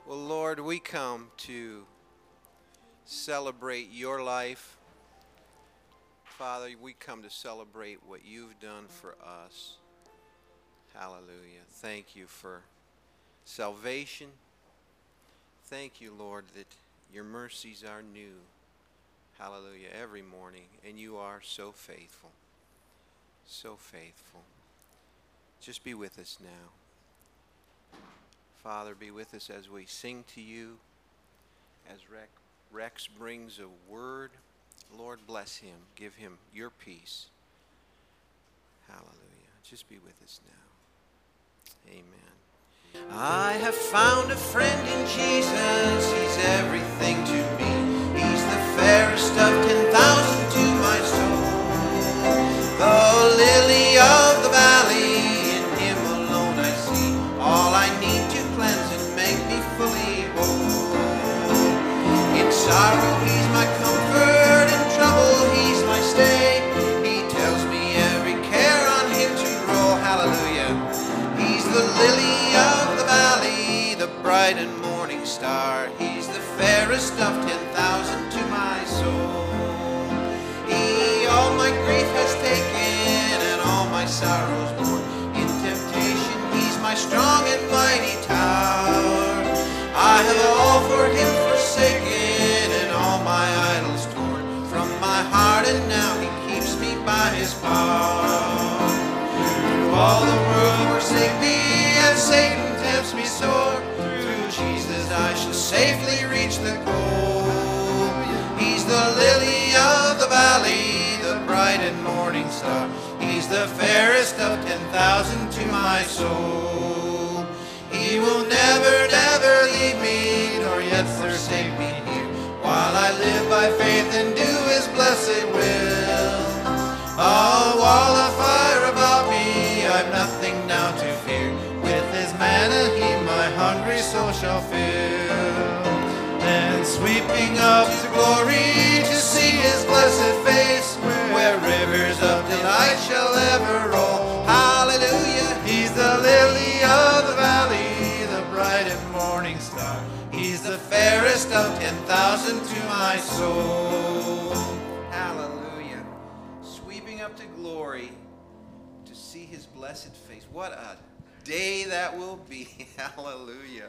Well, Lord, we come to celebrate your life. Father, we come to celebrate what you've done for us. Hallelujah. Thank you for salvation. Thank you, Lord, that your mercies are new. Hallelujah. Every morning. And you are so faithful. So faithful. Just be with us now. Father, be with us as we sing to you. As Rex brings a word, Lord, bless him. Give him your peace. Hallelujah. Just be with us now. Amen. I have found a friend in Jesus. He's everything to me. He's the fairest of 10,000 to my soul. The lily of the valley, in him alone I see all I need to cleanse and make me fully whole. In sorrow he's my comfort, in trouble he's my stay. He tells me every care on him to roll. Hallelujah. He's the lily of the valley, the bright and morning star. He's the fairest of 10,000 to my soul. He all my grief has taken and all my sorrows borne. In temptation he's my strong and mighty tower. I have all for him forsaken and all my idols torn from my heart, and now he keeps me by his power. Through all the world forsake me, and Satan tempts me sore. Through Jesus I shall safely reach the goal. He's the lily of the valley, the bright and morning star. He's the fairest of 10,000 to my soul. He will never, never leave me, nor yet forsake me here, while I live by faith and do his blessed will. A wall of fire about me, I've nothing now to fear. With his manna he my hungry soul shall fill. Then sweeping up to glory to see his blessed face, where rivers of delight shall ever roll. Hallelujah. He's the lily of the valley, the bright and morning star. He's the fairest of 10,000 to my soul. Hallelujah. Sweeping up to glory to see his blessed face. What a day that will be. Hallelujah.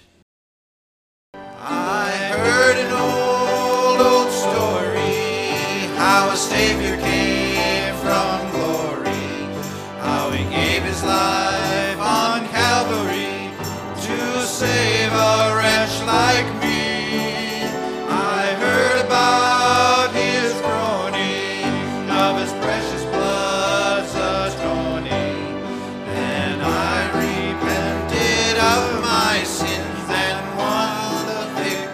I heard an old story, how a Savior came from glory, how he gave his life on Calvary to save a wretch like me. I heard about his groaning, of his precious blood's atoning. Then I repented of my sins and won the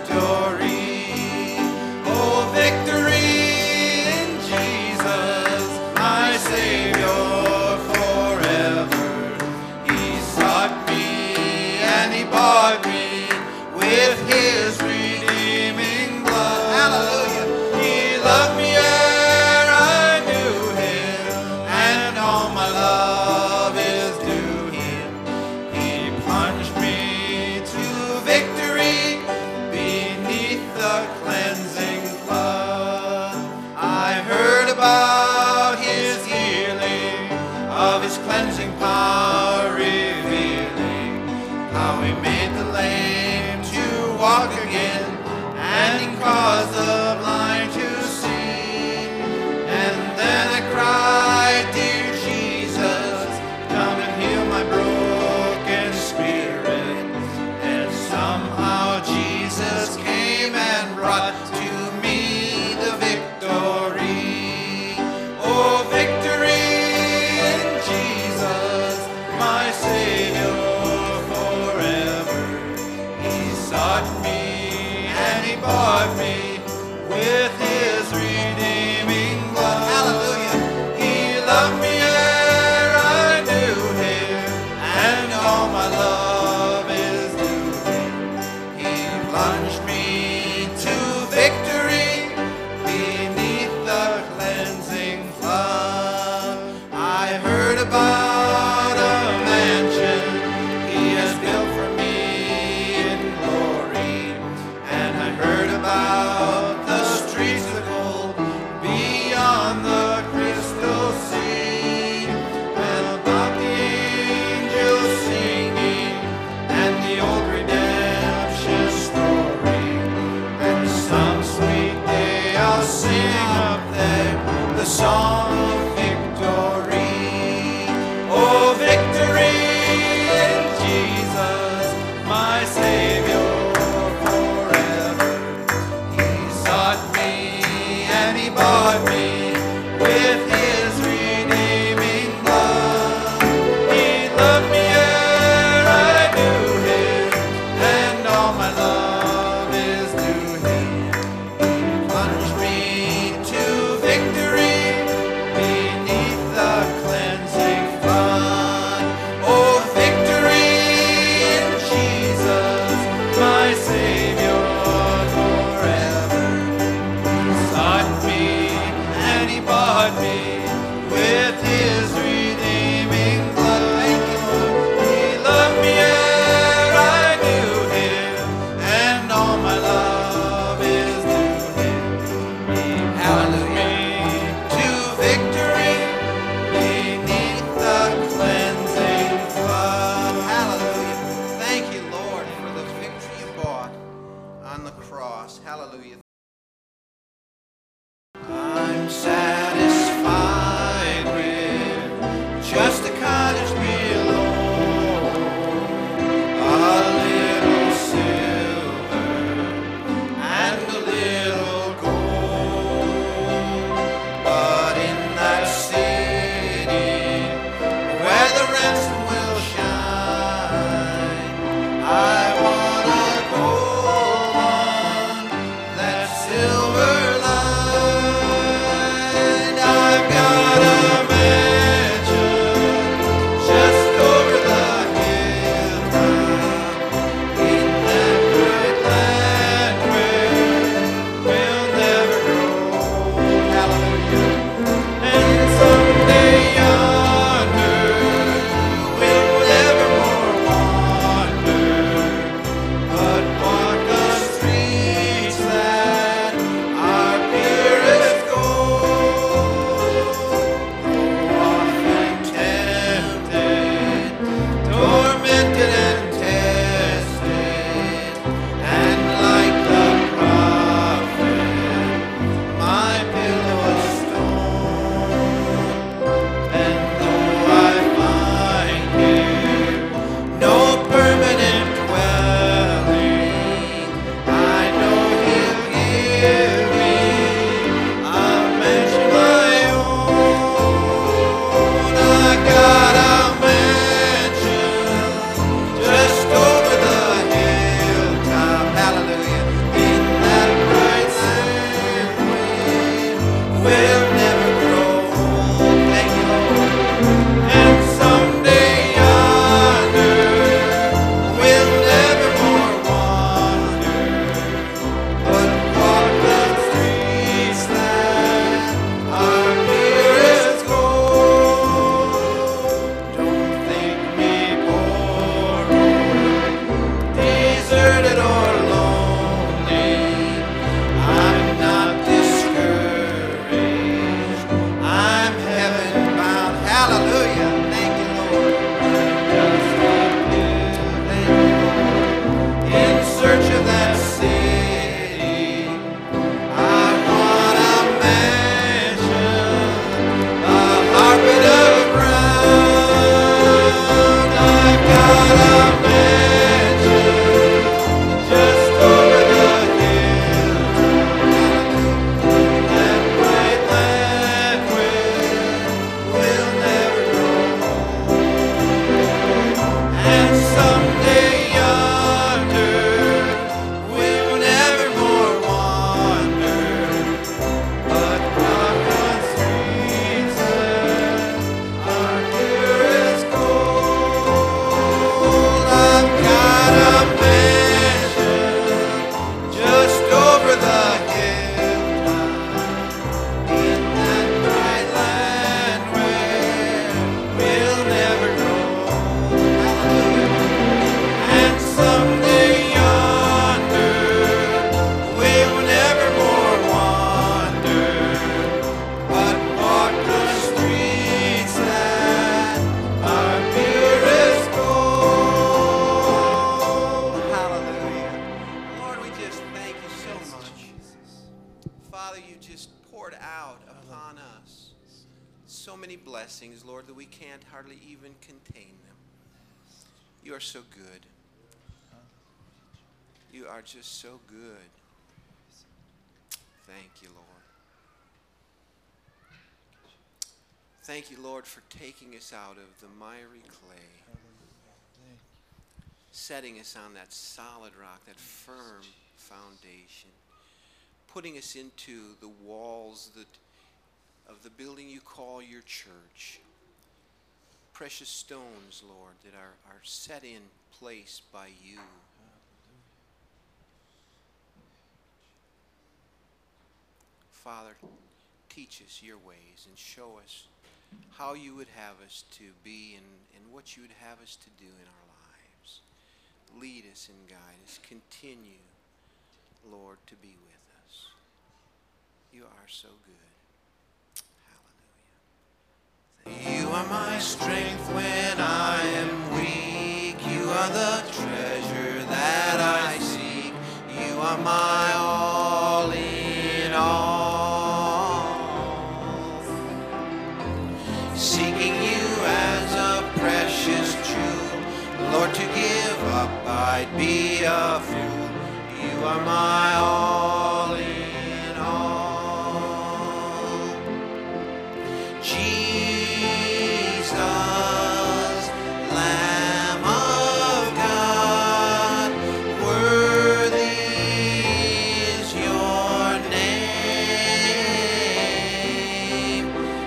victory. Oh, victory in Jesus, my Savior forever. He sought me and he bought me with his redeeming blood. Hallelujah. He loved me ere I knew him, and all my love is due him. He plunged me to victory beneath the cleansing flood. I heard about his healing, of his cleansing power revealing, how he made the lame to walk again, and he caused the blind to see. And then I cried, dear Jesus, come and heal my broken spirit. And somehow Jesus came and brought to me the victory. Oh, victory in Jesus, my Savior forever. He sought me and he bought me with his redeeming blood. Hallelujah. He loved me ere I knew him, and all my love is due him. He plunged me to victory beneath the cleansing flood. I heard about a mansion he has built for me in glory. blessings, Lord, that we can't hardly even contain them. You are so good. You are just so good. Thank you, Lord. Thank you, Lord, for taking us out of the miry clay, setting us on that solid rock, that firm foundation, putting us into the walls of the building you call your church. Precious stones, Lord, that are set in place by you. Father, teach us your ways and show us how you would have us to be and what you would have us to do in our lives. Lead us and guide us. Continue, Lord, to be with us. You are so good. Hallelujah. You are my strength when I am weak. You are the treasure that I seek. You are my all in all. Seeking you as a precious jewel, Lord, to give up I'd be a fool. You are my all in all. Jesus, Lamb of God, worthy is your name.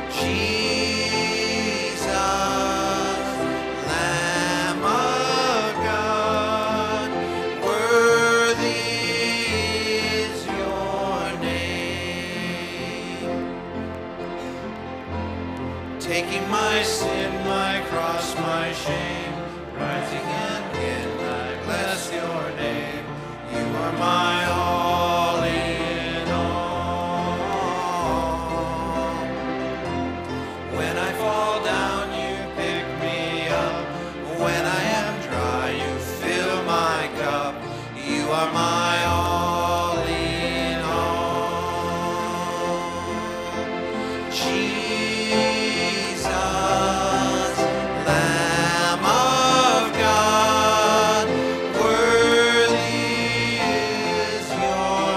Jesus, Lamb of God, worthy is your name. Taking my sin, my cross, my shame, rising again, I bless your name. You are my all in all. When I fall down, you pick me up. When I am dry, you fill my cup. You are my all in all. Jesus, Lamb of God, worthy is your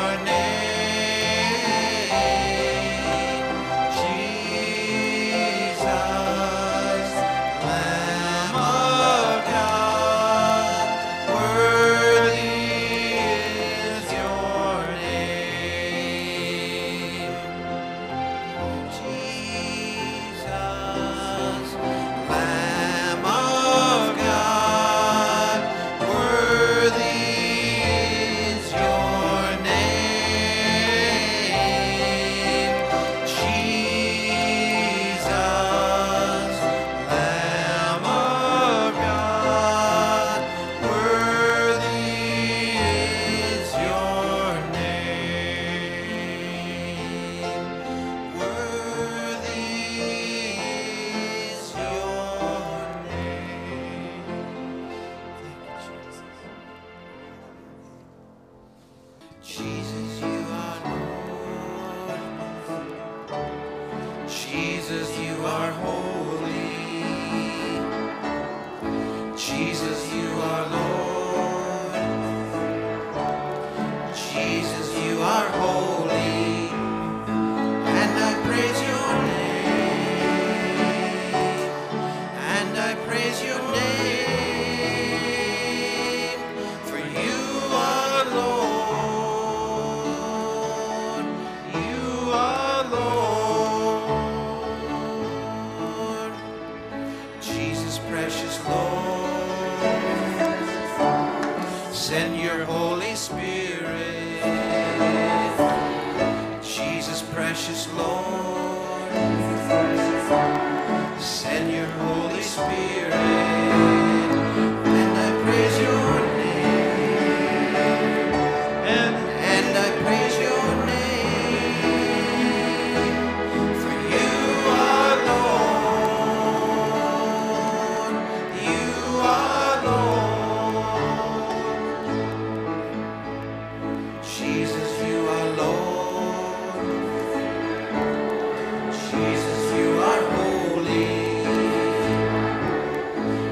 name. Jesus, Lamb of God, worthy is your name. Jesus, Lamb of God, worthy is your name. Jesus, Lamb of God, worthy is your name. Worthy is your name. Jesus, you are Lord. Jesus, you are holy. Jesus, you are Lord. Jesus, you are holy. And I praise your name. And I praise your name. For you are Lord. You are Lord. Jesus, precious Lord, send your Holy Spirit. Jesus, precious Lord, send your Holy Spirit. And I praise your name. And I praise your name. For you are Lord. You are Lord. Jesus, you are Lord. Jesus, you are holy.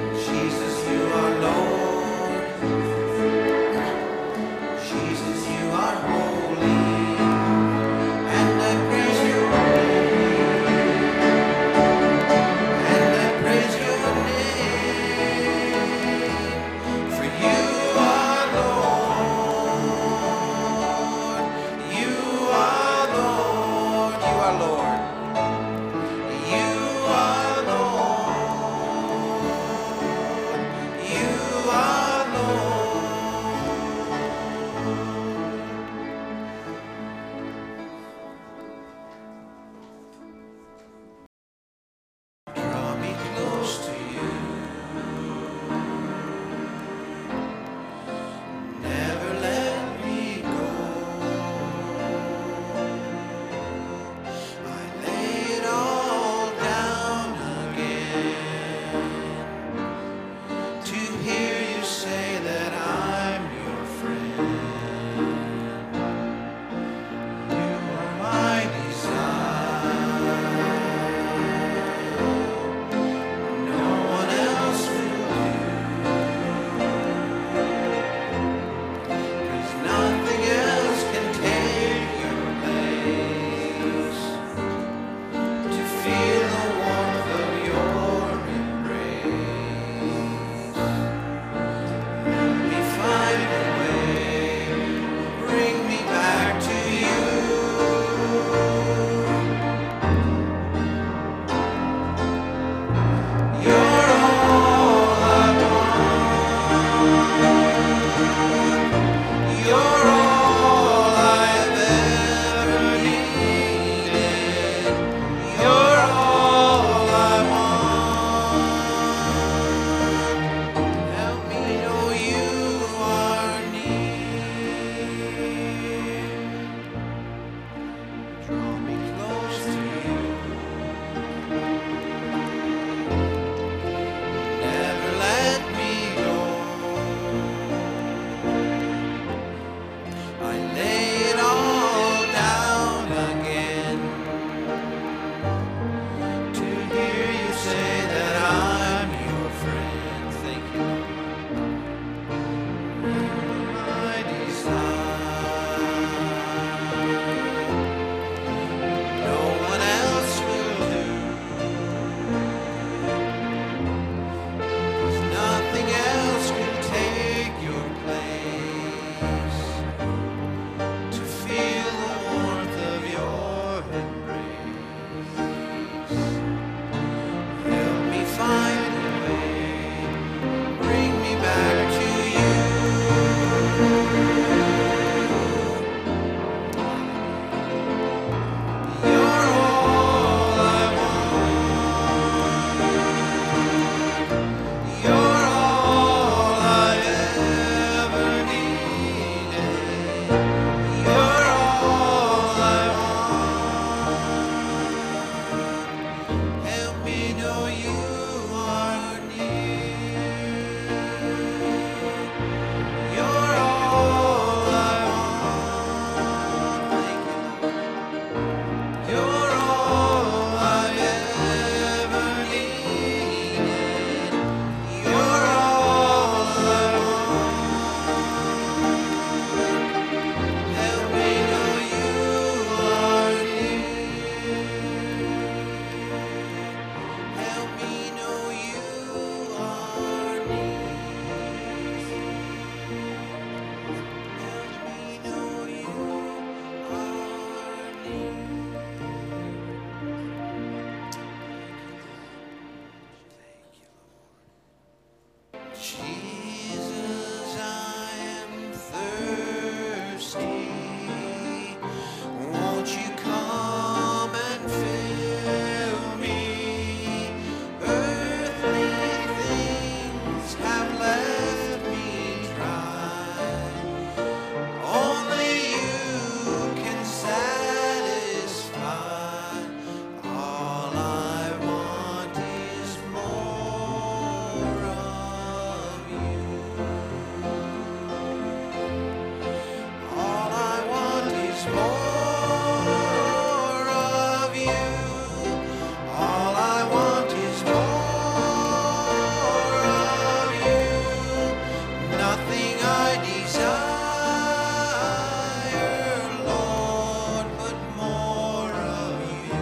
desire, Lord, but more of you.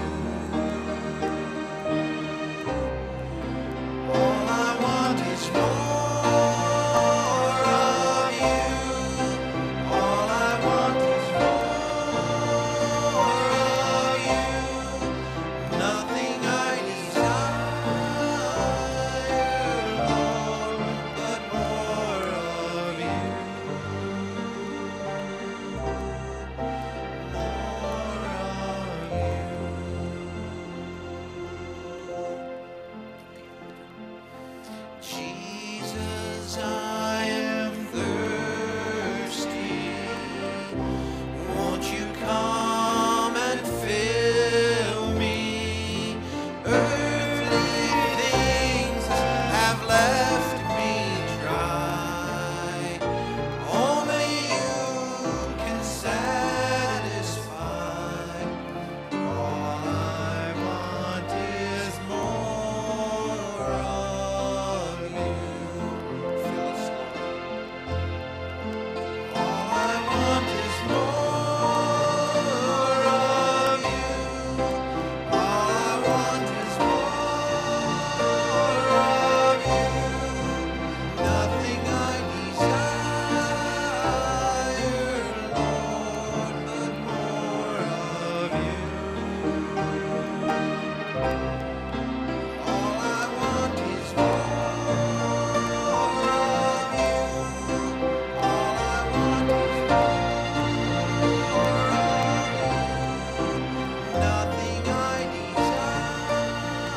All I want is more of you. All I want is more of you. Nothing I desire, Lord, but more of you. Jesus, I am thirsty. Won't you come and fill me? Earthly things have left me dry. Only you can satisfy. All I want is more of you. Fill us, Lord. All I want is more of you. All I want is more of you. Nothing I desire, Lord, but more of you. All I want is more of you. All I want is more of you. Nothing I desire,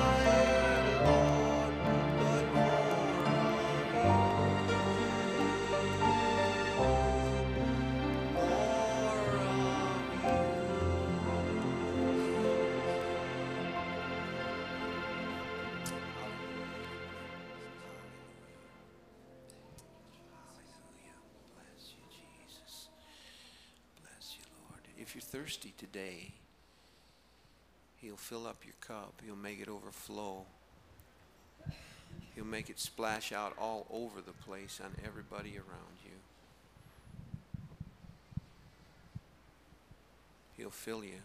Lord, but more Hallelujah. Bless you, Jesus. Bless you, Lord. If you're thirsty today, He'll fill up your cup. He'll make it overflow. He'll make it splash out all over the place on everybody around you. He'll fill you.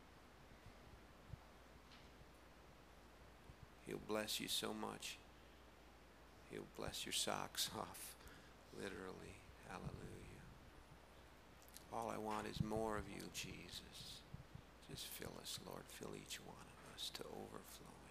He'll bless you so much. He'll bless your socks off, literally. Hallelujah. All I want is more of you, Jesus. Just fill us, Lord. Fill each one of us to overflowing.